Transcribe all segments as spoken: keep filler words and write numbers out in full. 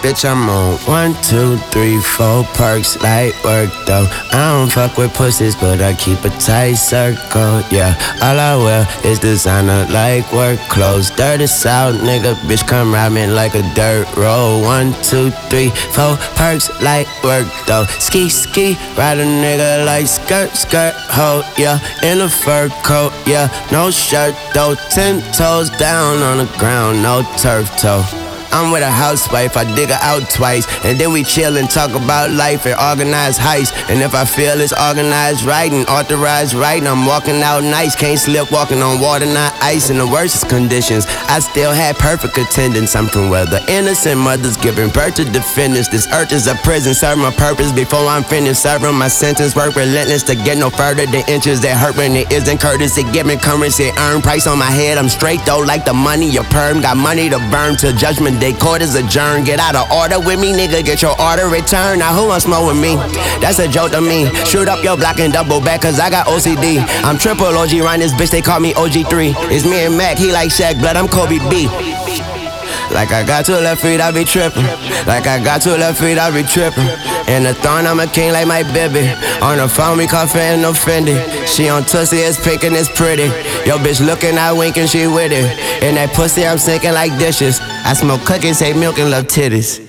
Bitch, I'm on one, two, three, four perks, light work though. I don't fuck with pussies, but I keep a tight circle, yeah. All I wear is designer like work clothes. Dirty South, nigga, bitch, come ride me like a dirt road. One, two, three, four perks, light work though. Ski, ski, ride a nigga like skirt, skirt, ho, yeah. In a fur coat, yeah. No shirt though, ten toes down on the ground, no turf toe. I'm with a housewife, I dig her out twice. And then we chill and talk about life and organize heists. And if I feel it's organized right and authorized right, I'm walking out nice. Can't slip walking on water, not ice. In the worst conditions, I still had perfect attendance. I'm from where the innocent mothers giving birth to defendants. This earth is a prison, serve my purpose before I'm finished serving my sentence. Work relentless to get no further than inches that hurt when it isn't courtesy. Giving currency, earn price on my head. I'm straight though like the money you perm. Got money to burn till judgment day. Court is adjourned. Get out of order with me, nigga. Get your order returned. Now who wants smoke with me? That's a joke to me. Shoot up your block and double back, cause I got O C D. I'm triple O G round this bitch, they call me O G three. It's me and Mac, he like Shaq, blood, I'm Kobe B. Like I got two left feet, I be trippin'. Like I got two left feet, I be trippin'. In the throne, I'm a king like my baby. On the phone, we call and offended. She on Tussie, it's pink and it's pretty. Yo, bitch looking, I winking, she with it. In that pussy, I'm sinking like dishes. I smoke cookies, hate milk and love titties.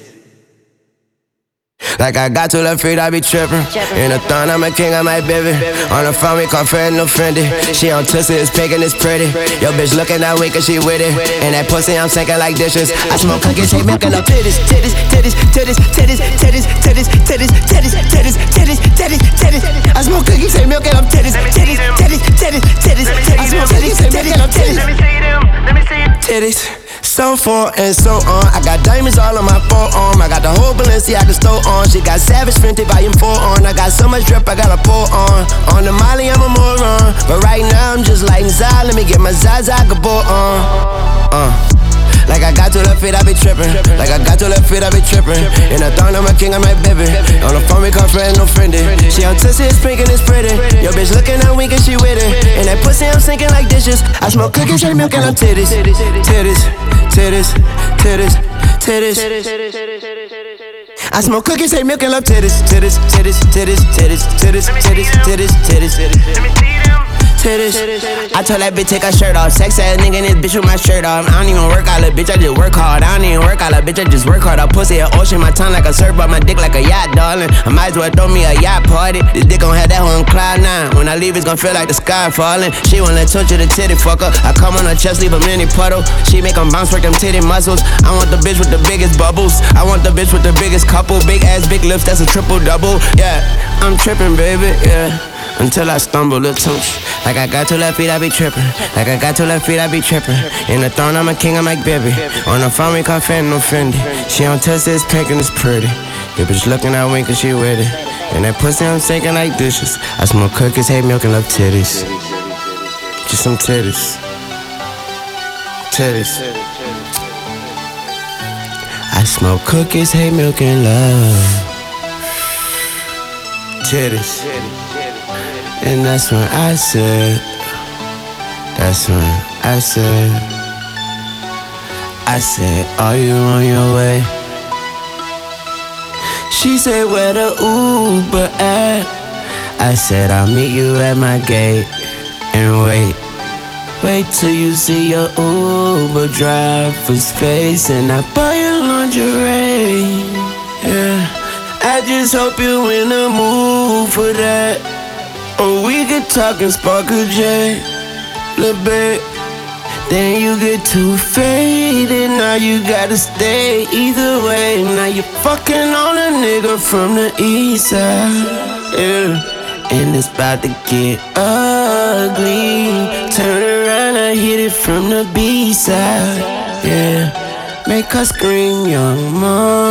Like I got two left feet, I be trippin'. In the throne, I'm a king, I'm my baby. On the phone, we call and offended. She on Tussie, it's pink and it's pretty. Yo, bitch looking, I wink and she with it. In that pussy, I'm sinking like dishes. I smoke cookies, hate milk and love titties. Titties, titties, titties, titties, titties, titties, titties, titties, titties, titties, titties, titties. I smoke cookies, hate milk and love titties. Titties, titties, titties, titties, titties. I smoke cookies, hate milk and love titties. Let me see them, let me see them. Titties. So forth and so on. I got diamonds all on my forearm. I got the whole Balenciaga store on. She got Savage Fenty volume four on. I got so much drip I gotta pour on. On the Molly I'm a moron, but right now I'm just lighting side. Let me get my Zaza Gabor on. Uh. Like I got two left feet, I be trippin'. Like I got two left feet, I be trippin'. In the throne, I'm a king, I'm my baby. On the phone, we call friend, no friendly. She on Tussie, it's pink and it's pretty. Yo, bitch looking, I'm winking, she with it. In that pussy, I'm sinking like dishes. I smoke cookies, straight milk, and I'm titties. Titties, titties, titties, titties. I smoke cookies, straight milk, and love titties. Titties, titties, titties, titties, titties, titties, titties, titties. Let me see them. Titties. I told that bitch take her shirt off. Sex ass nigga in this bitch with my shirt off. I don't even work out, bitch, I just work hard. I don't even work out, bitch, I just work hard. I pussy an ocean, my tongue like a surfboard, my dick like a yacht, darling. I might as well throw me a yacht party. This dick gon' have that one cloud nine. When I leave, it's gon' feel like the sky falling. She wanna touch you, the titty fucker. I come on her chest, leave a mini puddle. She make them bounce, work them titty muscles. I want the bitch with the biggest bubbles. I want the bitch with the biggest couple. Big ass, big lips, that's a triple double. Yeah, I'm trippin', baby, yeah. Until I stumble, little tooch. Like I got two left feet, I be trippin'. Like I got two left feet, I be trippin'. In the throne, I'm a king, I'm like baby. On the phone, we call fan, no Fendi. She on Tussie, it's pink and it's pretty. Your bitch looking, I wink and she with it. And that pussy, I'm sinking like dishes. I smoke cookies, hate milk and love titties. Just some titties. Titties. I smoke cookies, hate milk and love titties. And that's when I said, that's when I said, I said, are you on your way? She said, where the Uber at? I said, I'll meet you at my gate and wait. Wait till you see your Uber driver's face and I buy your lingerie. Yeah, I just hope you in the mood for that. Or we could talk and spark a jet, little bit. Then you get too faded, now you gotta stay either way. Now you fucking on a nigga from the east side, yeah. And it's about to get ugly. Turn around, I hit it from the B side, yeah. Make her scream, young mom.